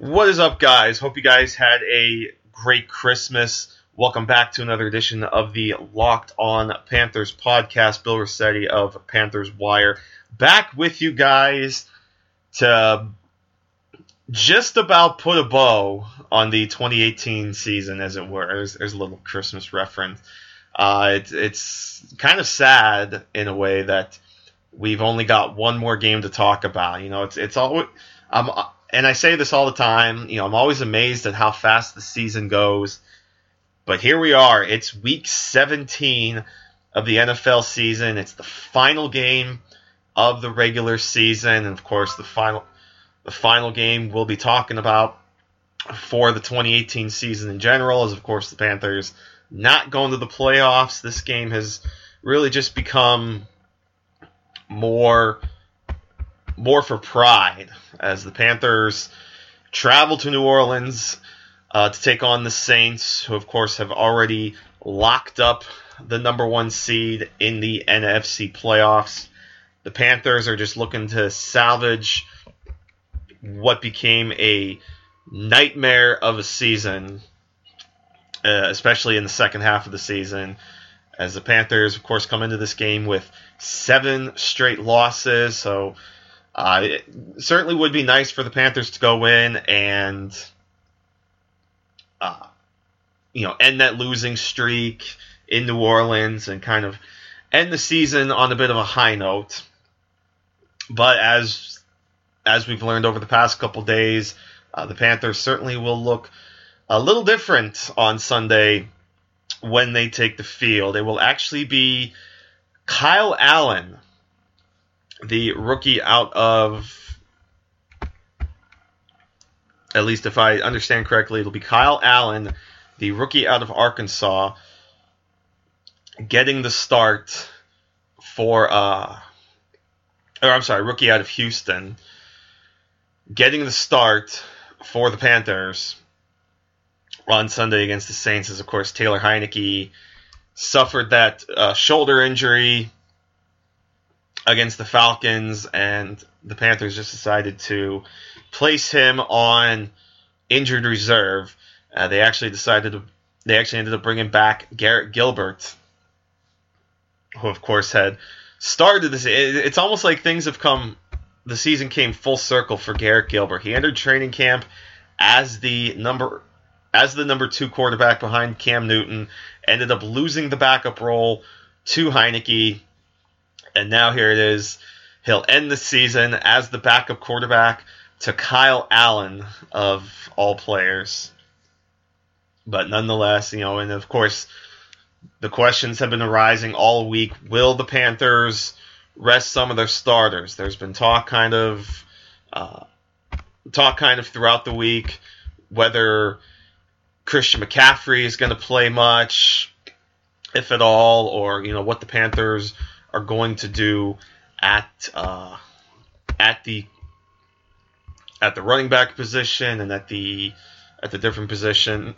What is up, guys? Hope you guys had a great Christmas. Welcome back to another edition of the Locked On Panthers podcast. Bill Rossetti of Panthers Wire back with you guys to just about put a bow on the 2018 season, as it were. There's a little Christmas reference. It's kind of sad in a way that we've only got one more game to talk about. You know, it's always and I say this all the time, you know, I'm always amazed at how fast the season goes. But here we are. It's week 17 of the NFL season. It's the final game of the regular season. And, of course, the final game we'll be talking about for the 2018 season in general is, of course, the Panthers not going to the playoffs. This game has really just become more for pride as the Panthers travel to New Orleans to take on the Saints, who of course have already locked up the number one seed in the NFC playoffs. The Panthers are just looking to salvage what became a nightmare of a season, especially in the second half of the season, as the Panthers, of course, come into this game with 7 straight losses. So it certainly would be nice for the Panthers to go in and, end that losing streak in New Orleans and kind of end the season on a bit of a high note. But as we've learned over the past couple days, the Panthers certainly will look a little different on Sunday when they take the field. It will actually be Kyle Allen, the rookie out of, at least if I understand correctly, it'll be Kyle Allen, the rookie out of Arkansas, getting the start for, rookie out of Houston, getting the start for the Panthers on Sunday against the Saints, as of course Taylor Heinicke suffered that shoulder injury against the Falcons, and the Panthers just decided to place him on injured reserve. They actually ended up bringing back Garrett Gilbert, who of course had started this. It's almost like the season came full circle for Garrett Gilbert. He entered training camp as the number 2 quarterback behind Cam Newton, ended up losing the backup role to Heinicke. And now here it is. He'll end the season as the backup quarterback to Kyle Allen, of all players. But nonetheless, and of course, the questions have been arising all week. Will the Panthers rest some of their starters? There's been talk kind of throughout the week whether Christian McCaffrey is going to play much, if at all, or what the Panthers are going to do at the running back position and at the different position.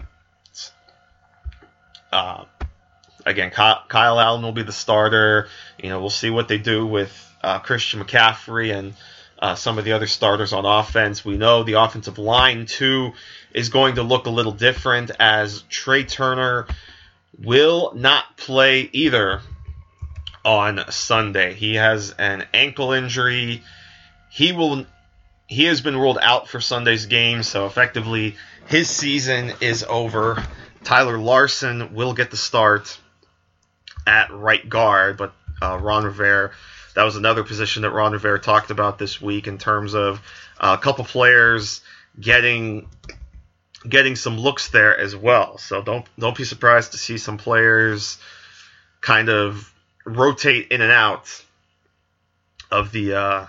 Again, Kyle Allen will be the starter. We'll see what they do with Christian McCaffrey and some of the other starters on offense. We know the offensive line too is going to look a little different, as Trey Turner will not play either on Sunday. He has an ankle injury. He has been ruled out for Sunday's game, so effectively his season is over. Tyler Larsen will get the start at right guard, but Ron Rivera, that was another position that Ron Rivera talked about this week in terms of a couple players getting some looks there as well. So don't be surprised to see some players kind of rotate in and out of the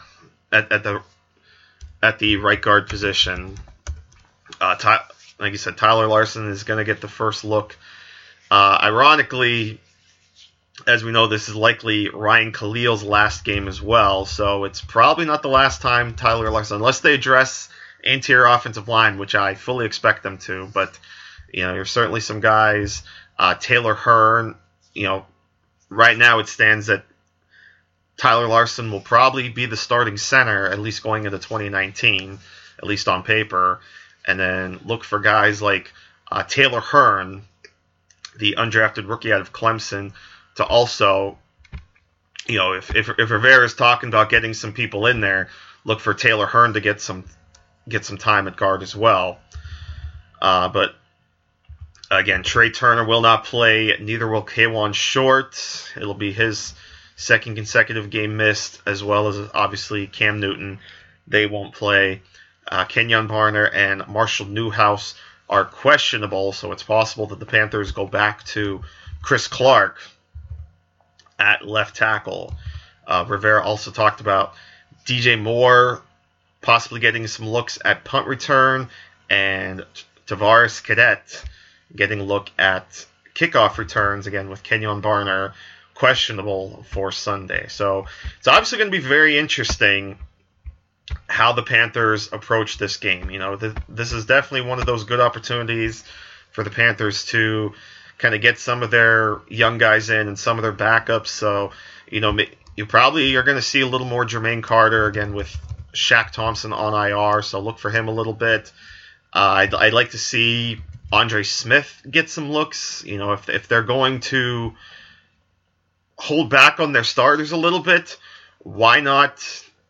at the right guard position. Like you said, Tyler Larsen is going to get the first look. Ironically, as we know, this is likely Ryan Khalil's last game as well, so it's probably not the last time Tyler Larsen, unless they address interior offensive line, which I fully expect them to. But there's certainly some guys. Taylor Hearn, right now it stands that Tyler Larsen will probably be the starting center, at least going into 2019, at least on paper. And then look for guys like Taylor Hearn, the undrafted rookie out of Clemson, to also, if Rivera is talking about getting some people in there, look for Taylor Hearn to get some time at guard as well. But again, Trey Turner will not play. Neither will Kawann Short. It'll be his second consecutive game missed, as well as obviously Cam Newton. They won't play. Kenyon Barner and Marshall Newhouse are questionable, so it's possible that the Panthers go back to Chris Clark at left tackle. Rivera also talked about DJ Moore possibly getting some looks at punt return, and Tavares Cadet getting a look at kickoff returns, again with Kenyon Barner questionable for Sunday. So it's obviously going to be very interesting how the Panthers approach this game. This is definitely one of those good opportunities for the Panthers to kind of get some of their young guys in and some of their backups. So, you probably are going to see a little more Jermaine Carter, again, with Shaq Thompson on IR, so look for him a little bit. I'd like to see Andre Smith get some looks. If they're going to hold back on their starters a little bit, why not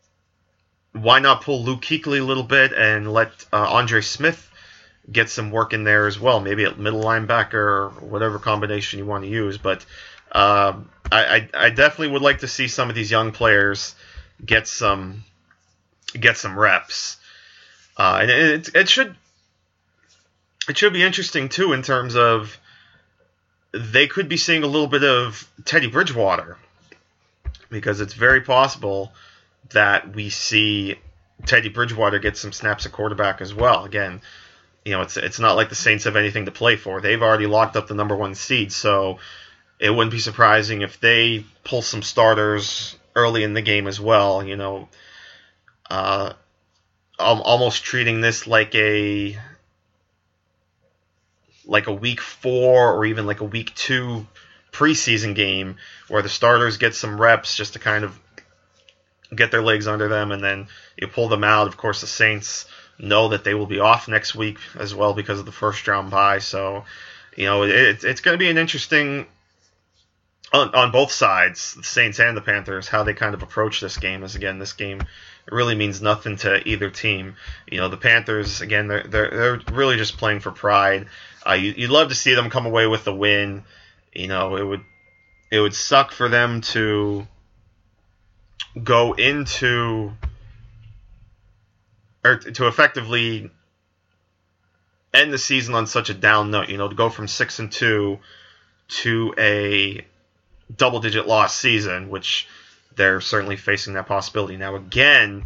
pull Luke Kuechly a little bit and let Andre Smith get some work in there as well, maybe at middle linebacker or whatever combination you want to use. But I definitely would like to see some of these young players get some reps. And it should be interesting too in terms of they could be seeing a little bit of Teddy Bridgewater, because it's very possible that we see Teddy Bridgewater get some snaps at quarterback as well. Again, it's not like the Saints have anything to play for. They've already locked up the number 1 seed, so it wouldn't be surprising if they pull some starters early in the game as well. Almost treating this like a week 4 or even like a week 2 preseason game where the starters get some reps just to kind of get their legs under them, and then you pull them out. Of course, the Saints know that they will be off next week as well because of the first round bye. So, it's going to be an interesting on both sides, the Saints and the Panthers, how they kind of approach this game. As again, this game really means nothing to either team. The Panthers, again, they're really just playing for pride. You'd love to see them come away with the win. It would suck for them to go into, or to effectively end the season on such a down note, to go from 6-2 to a double-digit loss season, which they're certainly facing that possibility. Now, again,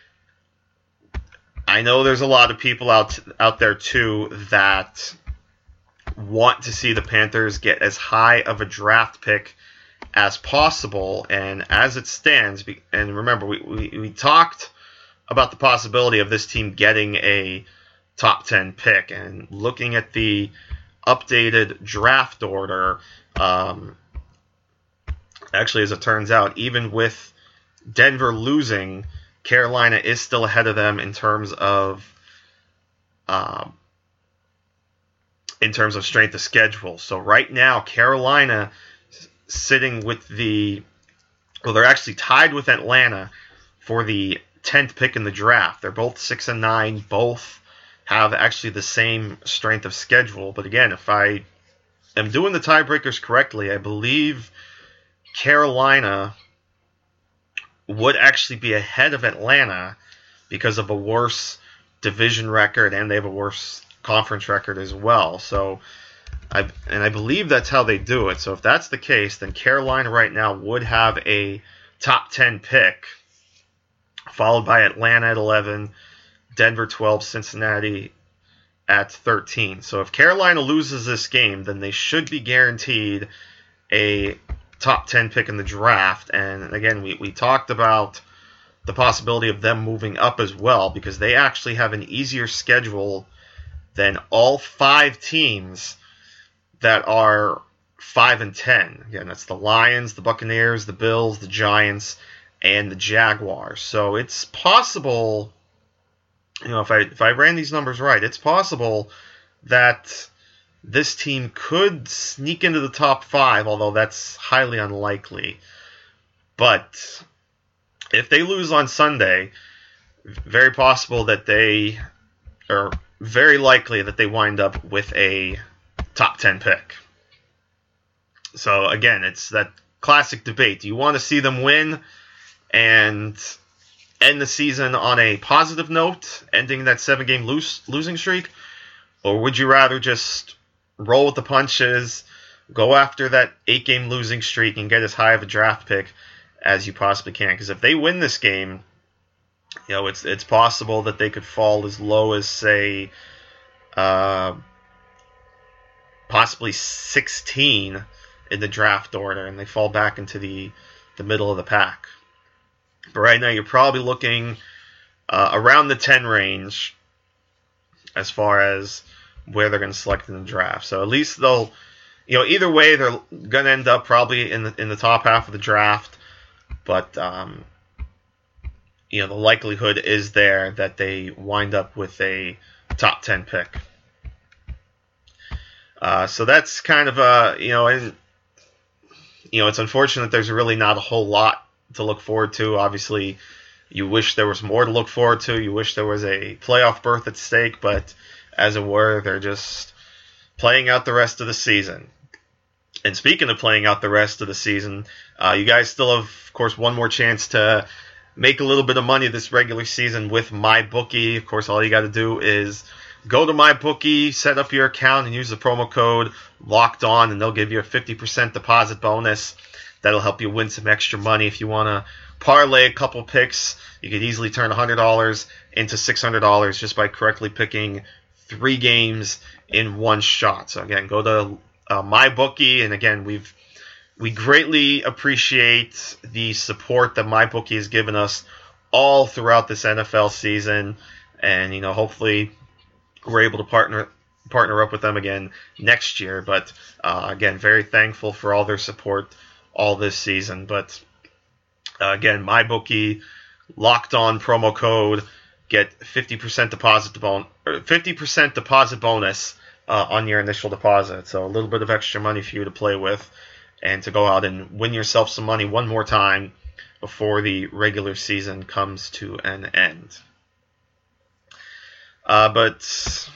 I know there's a lot of people out there, too, that want to see the Panthers get as high of a draft pick as possible, and as it stands, and remember, we talked about the possibility of this team getting a top 10 pick, and looking at the updated draft order, actually, as it turns out, even with Denver losing, Carolina is still ahead of them in terms of strength of schedule. So right now, Carolina sitting with they're actually tied with Atlanta for the 10th pick in the draft. They're both 6-9. Both have actually the same strength of schedule. But again, if I am doing the tiebreakers correctly, I believe Carolina would actually be ahead of Atlanta because of a worse division record, and they have a worse conference record as well. So, I believe that's how they do it. So if that's the case, then Carolina right now would have a top 10 pick, followed by Atlanta at 11, Denver 12, Cincinnati at 13. So if Carolina loses this game, then they should be guaranteed a top 10 pick in the draft. And again, we talked about the possibility of them moving up as well, because they actually have an easier schedule than all 5 teams that are 5-10. Again, that's the Lions, the Buccaneers, the Bills, the Giants, and the Jaguars. So it's possible if I ran these numbers right, it's possible that this team could sneak into the top 5, although that's highly unlikely. But if they lose on Sunday, very possible that they, or very likely that they wind up with a top 10 pick. So again, it's that classic debate. Do you want to see them win and end the season on a positive note, ending that 7-game losing streak? Or would you rather just roll with the punches, go after that 8-game losing streak, and get as high of a draft pick as you possibly can? Because if they win this game, it's possible that they could fall as low as, say, possibly 16 in the draft order, and they fall back into the middle of the pack. But right now, you're probably looking around the 10 range as far as where they're going to select in the draft. So at least they'll, either way, they're going to end up probably in the top half of the draft. But the likelihood is there that they wind up with a top 10 pick. So that's kind of it's unfortunate there's really not a whole lot to look forward to. Obviously, you wish there was more to look forward to. You wish there was a playoff berth at stake, but as it were, they're just playing out the rest of the season. And speaking of playing out the rest of the season, you guys still have, of course, one more chance to make a little bit of money this regular season with MyBookie. Of course, all you got to do is go to MyBookie, set up your account, and use the promo code LOCKEDON, and they'll give you a 50% deposit bonus. That'll help you win some extra money. If you want to parlay a couple picks, you could easily turn $100 into $600 just by correctly picking 3 games in one shot. So again, go to MyBookie, and again, we greatly appreciate the support that MyBookie has given us all throughout this NFL season, and hopefully we're able to partner up with them again next year. But again, very thankful for all their support all this season. But again, MyBookie, locked on promo code, get 50% deposit bonus on your initial deposit. So a little bit of extra money for you to play with, and to go out and win yourself some money one more time before the regular season comes to an end. But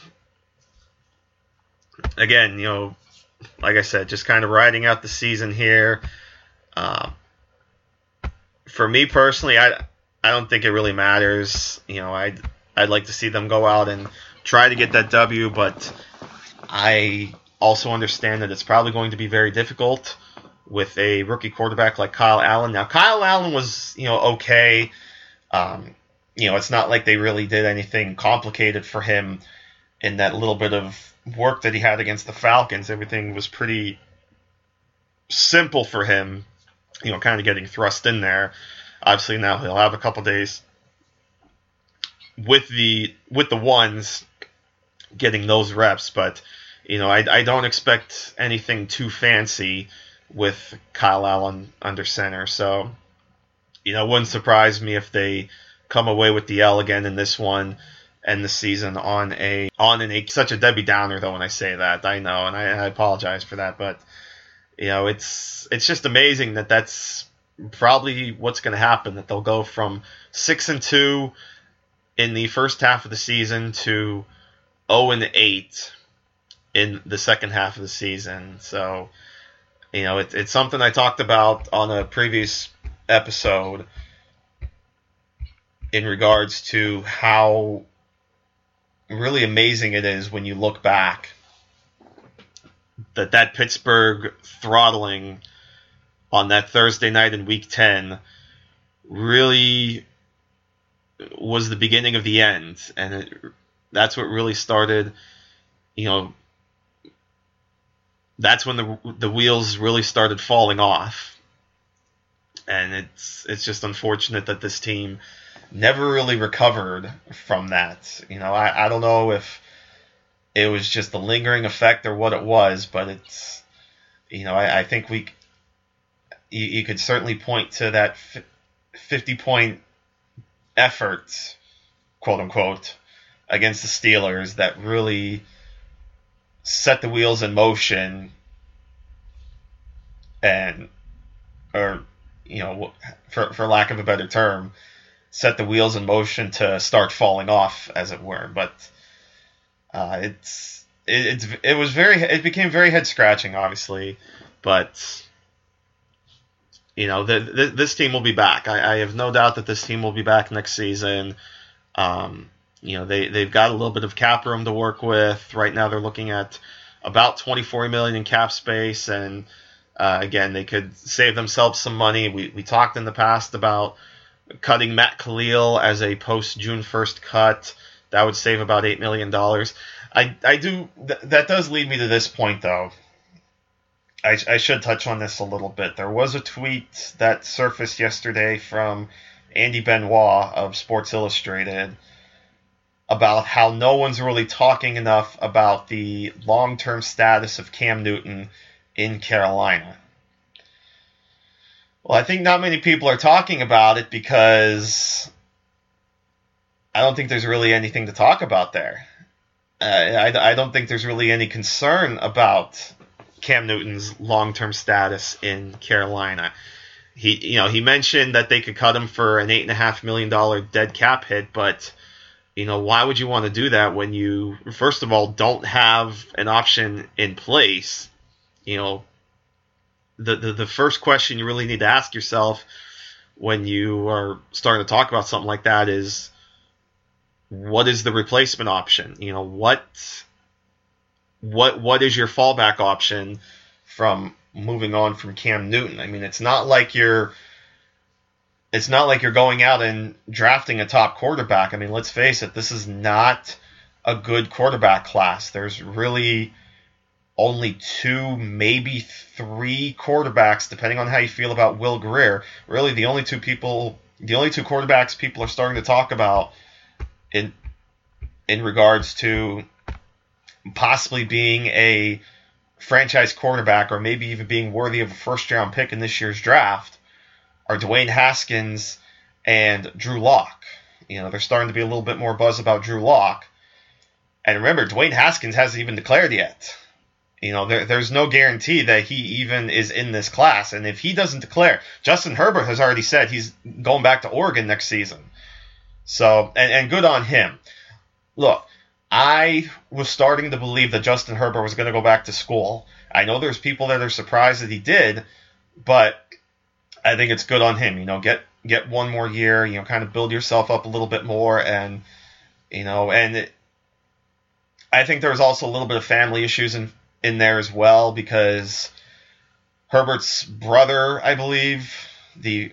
again, like I said, just kind of riding out the season here. For me personally, I don't think it really matters. I'd like to see them go out and try to get that W, but I also understand that it's probably going to be very difficult with a rookie quarterback like Kyle Allen. Now, Kyle Allen was, okay. It's not like they really did anything complicated for him in that little bit of work that he had against the Falcons. Everything was pretty simple for him, kind of getting thrust in there. Obviously, now he'll have a couple days with the ones getting those reps, but I don't expect anything too fancy with Kyle Allen under center. So, it wouldn't surprise me if they come away with the L again in this one, end the season on such a Debbie Downer though when I say that. I know, and I apologize for that, but it's just amazing that that's probably what's going to happen, that they'll go from 6-2 in the first half of the season to 0-8 in the second half of the season. So, it's something I talked about on a previous episode in regards to how really amazing it is when you look back that Pittsburgh throttling on that Thursday night in Week 10 really was the beginning of the end, and that's what really started. That's when the wheels really started falling off, and it's just unfortunate that this team never really recovered from that. I don't know if it was just the lingering effect or what it was, but it's, I think you could certainly point to that 50-point effort, quote unquote, against the Steelers that really set the wheels in motion and, or, for lack of a better term, set the wheels in motion to start falling off, as it were. But it became very head scratching, obviously. But this team will be back. I have no doubt that this team will be back next season. They've got a little bit of cap room to work with. Right now, they're looking at about $24 million in cap space, and again, they could save themselves some money. We talked in the past about cutting Matt Khalil as a post June 1st cut. That would save about $8 million. That does lead me to this point, though. I should touch on this a little bit. There was a tweet that surfaced yesterday from Andy Benoit of Sports Illustrated about how no one's really talking enough about the long-term status of Cam Newton in Carolina. Well, I think not many people are talking about it because I don't think there's really anything to talk about there. I don't think there's really any concern about Cam Newton's long-term status in Carolina. He mentioned that they could cut him for an $8.5 million dead cap hit, but why would you want to do that when you, first of all, don't have an option in place? The first question you really need to ask yourself when you are starting to talk about something like that is, what is the replacement option? What is your fallback option from moving on from Cam Newton? I mean, it's not like you're going out and drafting a top quarterback. I mean, let's face it, this is not a good quarterback class. There's really only 2, maybe 3 quarterbacks, depending on how you feel about Will Grier. Really, the only two quarterbacks people are starting to talk about in regards to possibly being a franchise quarterback or maybe even being worthy of a first-round pick in this year's draft are Dwayne Haskins and Drew Lock. They're starting to be a little bit more buzz about Drew Lock. And remember, Dwayne Haskins hasn't even declared yet. There's no guarantee that he even is in this class. And if he doesn't declare, Justin Herbert has already said he's going back to Oregon next season. So, and good on him. Look, I was starting to believe that Justin Herbert was going to go back to school. I know there's people that are surprised that he did, but I think it's good on him. Get one more year, kind of build yourself up a little bit more. And, I think there was also a little bit of family issues in there as well, because Herbert's brother, I believe, the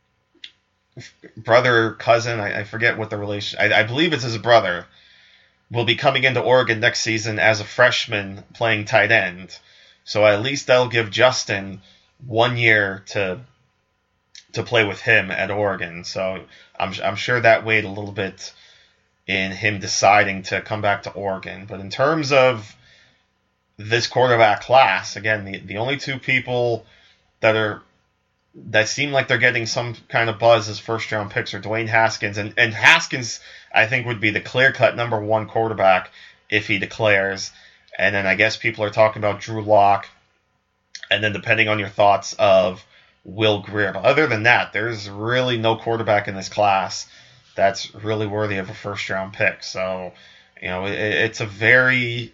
brother, cousin, I forget what the relation, I believe it's his brother, will be coming into Oregon next season as a freshman playing tight end. So at least that'll give Justin 1 year to play with him at Oregon. So I'm sure that weighed a little bit in him deciding to come back to Oregon. But in terms of this quarterback class, again, the only 2 people that seem like they're getting some kind of buzz as first-round picks are Dwayne Haskins. And Haskins, I think, would be the clear-cut number 1 quarterback if he declares. And then I guess people are talking about Drew Lock. And then depending on your thoughts of Will Grier. But other than that, there's really no quarterback in this class that's really worthy of a first-round pick. So, it's a very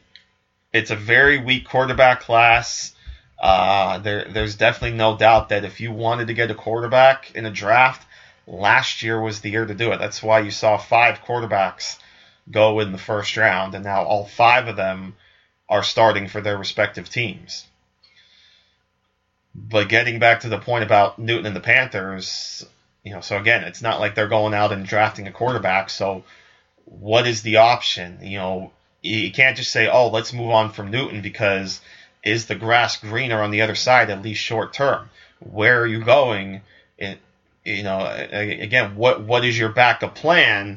weak quarterback class. There's definitely no doubt that if you wanted to get a quarterback in a draft, last year was the year to do it. That's why you saw 5 quarterbacks go in the first round, and now all 5 of them are starting for their respective teams. But getting back to the point about Newton and the Panthers, so again, it's not like they're going out and drafting a quarterback. So what is the option? You can't just say, oh, let's move on from Newton, because is the grass greener on the other side, at least short term? Where are you going? Again, what is your backup plan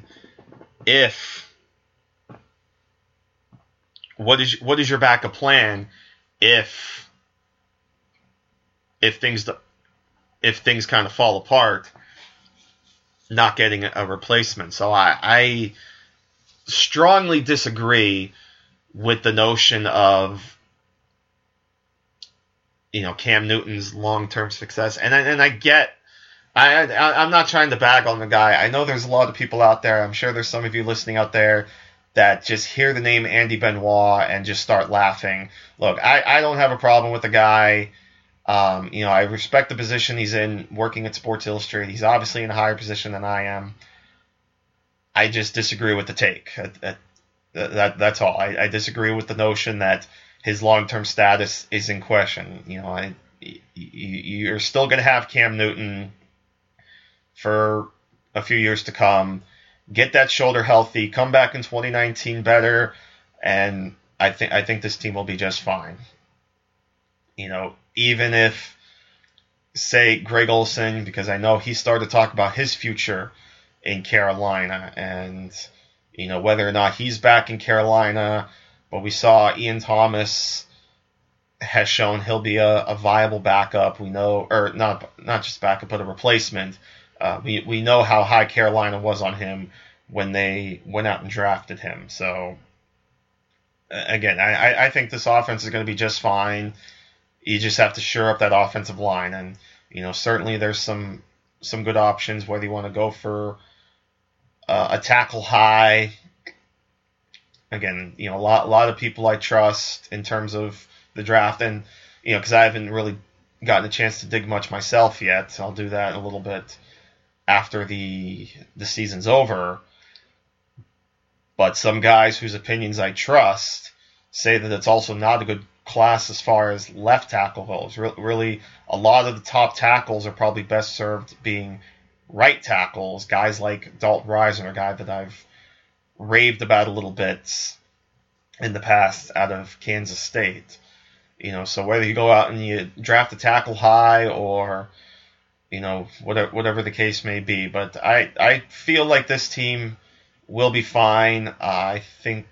what is your backup plan if things kind of fall apart, not getting a replacement? So I strongly disagree with the notion of, Cam Newton's long-term success. And I get, I'm not trying to bag on the guy. I know there's a lot of people out there. I'm sure there's some of you listening out there that just hear the name Andy Benoit and just start laughing. Look, I don't have a problem with the guy. I respect the position he's in, working at Sports Illustrated. He's obviously in a higher position than I am. I just disagree with the take. That's all. I disagree with the notion that his long-term status is in question. You're still going to have Cam Newton for a few years to come. Get that shoulder healthy. Come back in 2019 better, and I think this team will be just fine. Even if, say, Greg Olsen, because I know he started to talk about his future in Carolina, and whether or not he's back in Carolina, but we saw Ian Thomas has shown he'll be a viable backup. We know, or not just backup, but a replacement. We know how high Carolina was on him when they went out and drafted him. So, again, I think this offense is going to be just fine. You just have to shore up that offensive line. And, certainly there's some good options, whether you want to go for a tackle high. Again, a lot of people I trust in terms of the draft. And, because I haven't really gotten a chance to dig much myself yet. I'll do that a little bit after the season's over. But some guys whose opinions I trust say that it's also not a good class as far as left tackle goes. Really, a lot of the top tackles are probably best served being right tackles. Guys like Dalton Risner, a guy that I've raved about a little bit in the past out of Kansas State. So whether you go out and you draft a tackle high or, whatever the case may be. But I feel like this team will be fine. I think,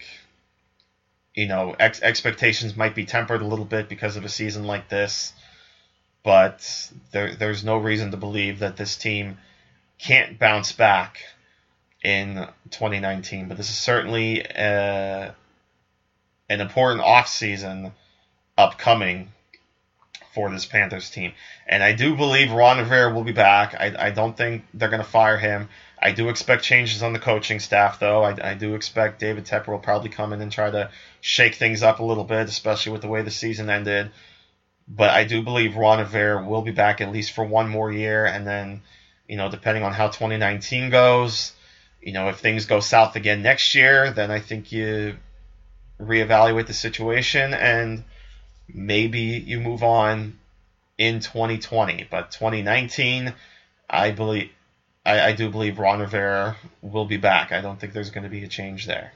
expectations might be tempered a little bit because of a season like this. But there's no reason to believe that this team can't bounce back in 2019. But this is certainly an important offseason upcoming for this Panthers team. And I do believe Ron Rivera will be back. I don't think they're going to fire him. I do expect changes on the coaching staff, though. I do expect David Tepper will probably come in and try to shake things up a little bit, especially with the way the season ended. But I do believe Ron Rivera will be back at least for one more year. And then, depending on how 2019 goes, if things go south again next year, then I think you reevaluate the situation and maybe you move on in 2020. But 2019, I do believe Ron Rivera will be back. I don't think there's going to be a change there.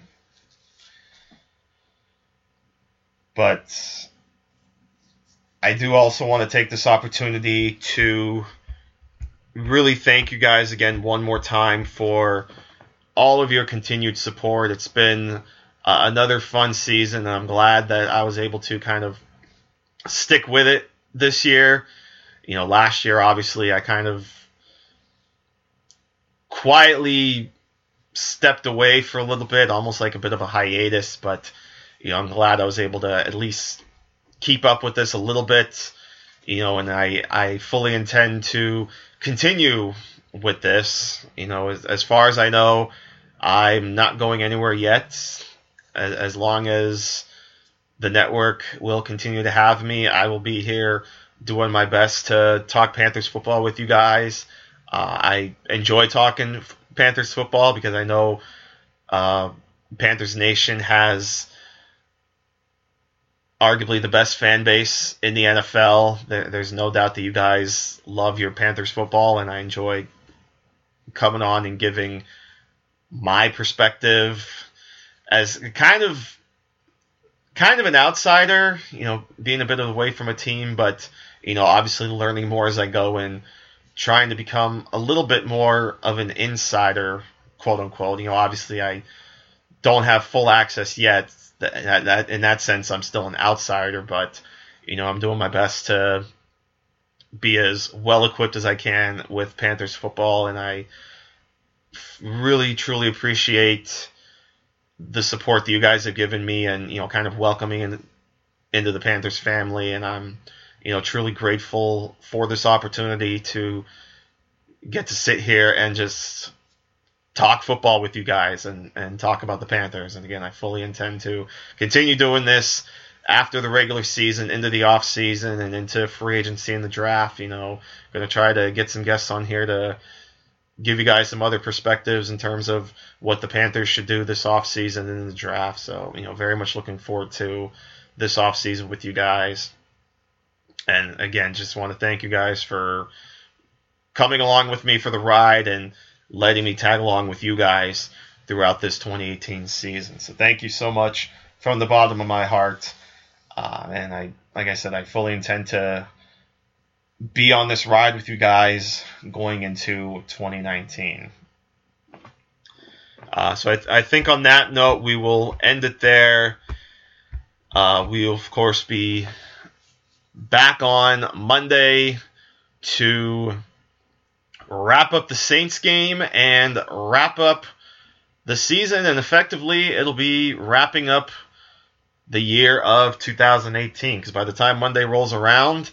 But I do also want to take this opportunity to really thank you guys again one more time for all of your continued support. It's been another fun season, and I'm glad that I was able to kind of stick with it this year. Last year, obviously, I kind of quietly stepped away for a little bit, almost like a bit of a hiatus, but I'm glad I was able to at least keep up with this a little bit, and I fully intend to continue with this. As far as I know, I'm not going anywhere yet. As long as the network will continue to have me, I will be here doing my best to talk Panthers football with you guys. I enjoy talking Panthers football because I know Panthers Nation has arguably the best fan base in the NFL. There's no doubt that you guys love your Panthers football, and I enjoy coming on and giving my perspective as kind of an outsider, being a bit away from a team, but, obviously learning more as I go and trying to become a little bit more of an insider, quote unquote. Obviously I don't have full access yet. That in that sense, I'm still an outsider, but, I'm doing my best to be as well equipped as I can with Panthers football, and I really, truly appreciate the support that you guys have given me, and kind of welcoming into the Panthers family, and I'm truly grateful for this opportunity to get to sit here and just talk football with you guys and talk about the Panthers. And again, I fully intend to continue doing this after the regular season, into the off season, and into free agency and the draft. Going to try to get some guests on here to give you guys some other perspectives in terms of what the Panthers should do this off season and in the draft. So, very much looking forward to this off season with you guys. And again, just want to thank you guys for coming along with me for the ride and letting me tag along with you guys throughout this 2018 season. So thank you so much from the bottom of my heart. And like I said, I fully intend to be on this ride with you guys going into 2019. So I think on that note, we will end it there. We will, of course, be back on Monday to wrap up the Saints game and wrap up the season, and effectively it'll be wrapping up the year of 2018, because by the time Monday rolls around,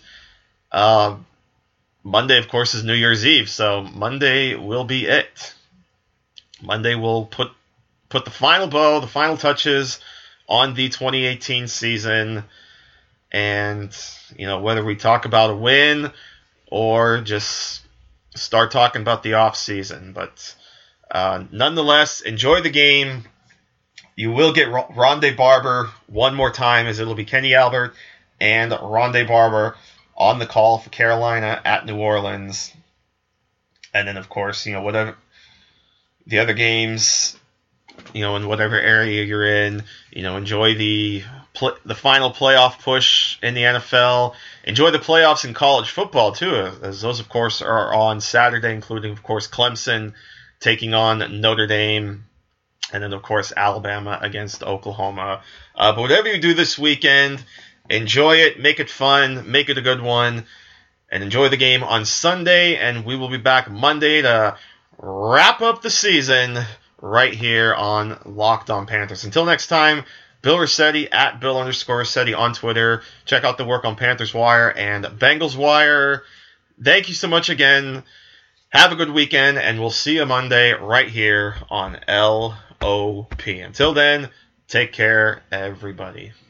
Monday, of course, is New Year's Eve, so Monday will be it. Monday will put the final bow, the final touches on the 2018 season, and whether we talk about a win or just start talking about the off season. But nonetheless, enjoy the game. You will get Rondé Barber one more time, as it'll be Kenny Albert and Rondé Barber on the call for Carolina at New Orleans. And then, of course, whatever the other games, in whatever area you're in, enjoy the final playoff push in the NFL. Enjoy the playoffs in college football, too, as those, of course, are on Saturday, including, of course, Clemson taking on Notre Dame, and then, of course, Alabama against Oklahoma. But whatever you do this weekend, enjoy it, make it fun, make it a good one, and enjoy the game on Sunday, and we will be back Monday to wrap up the season right here on Locked On Panthers. Until next time, Bill Rossetti at Bill_Rossetti on Twitter. Check out the work on Panthers Wire and Bengals Wire. Thank you so much again. Have a good weekend, and we'll see you Monday right here on LOP. Until then, take care, everybody.